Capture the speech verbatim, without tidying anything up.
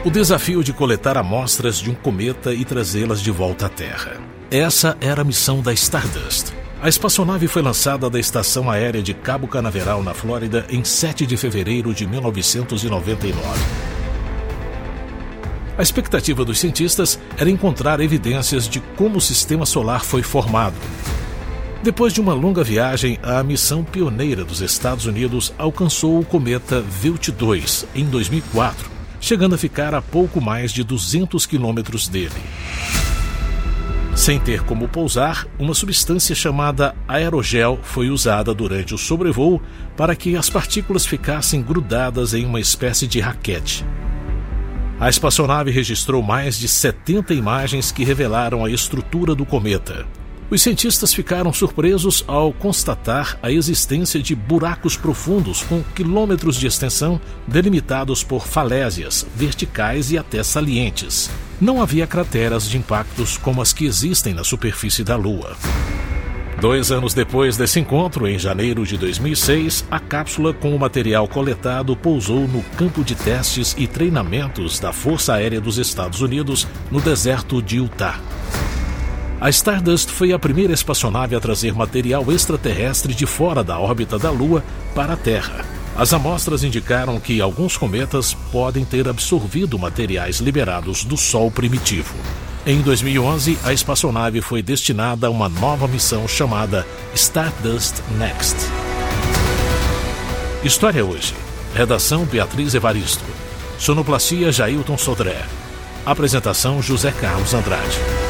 o desafio de coletar amostras de um cometa e trazê-las de volta à Terra. Essa era a missão da Stardust. A espaçonave foi lançada da Estação Aérea de Cabo Canaveral, na Flórida, em sete de fevereiro de mil novecentos e noventa e nove. A expectativa dos cientistas era encontrar evidências de como o sistema solar foi formado. Depois de uma longa viagem, a missão pioneira dos Estados Unidos alcançou o cometa Wilt dois em dois mil e quatro, chegando a ficar a pouco mais de duzentos quilômetros dele. Sem ter como pousar, uma substância chamada aerogel foi usada durante o sobrevoo para que as partículas ficassem grudadas em uma espécie de raquete. A espaçonave registrou mais de setenta imagens que revelaram a estrutura do cometa. Os cientistas ficaram surpresos ao constatar a existência de buracos profundos com quilômetros de extensão, delimitados por falésias verticais e até salientes. Não havia crateras de impactos como as que existem na superfície da Lua. Dois anos depois desse encontro, em janeiro de dois mil e seis, a cápsula com o material coletado pousou no campo de testes e treinamentos da Força Aérea dos Estados Unidos, no deserto de Utah. A Stardust foi a primeira espaçonave a trazer material extraterrestre de fora da órbita da Lua para a Terra. As amostras indicaram que alguns cometas podem ter absorvido materiais liberados do Sol primitivo. Em dois mil e onze, a espaçonave foi destinada a uma nova missão chamada Stardust Next. História Hoje. Redação Beatriz Evaristo. Sonoplastia Jailton Sodré. Apresentação José Carlos Andrade.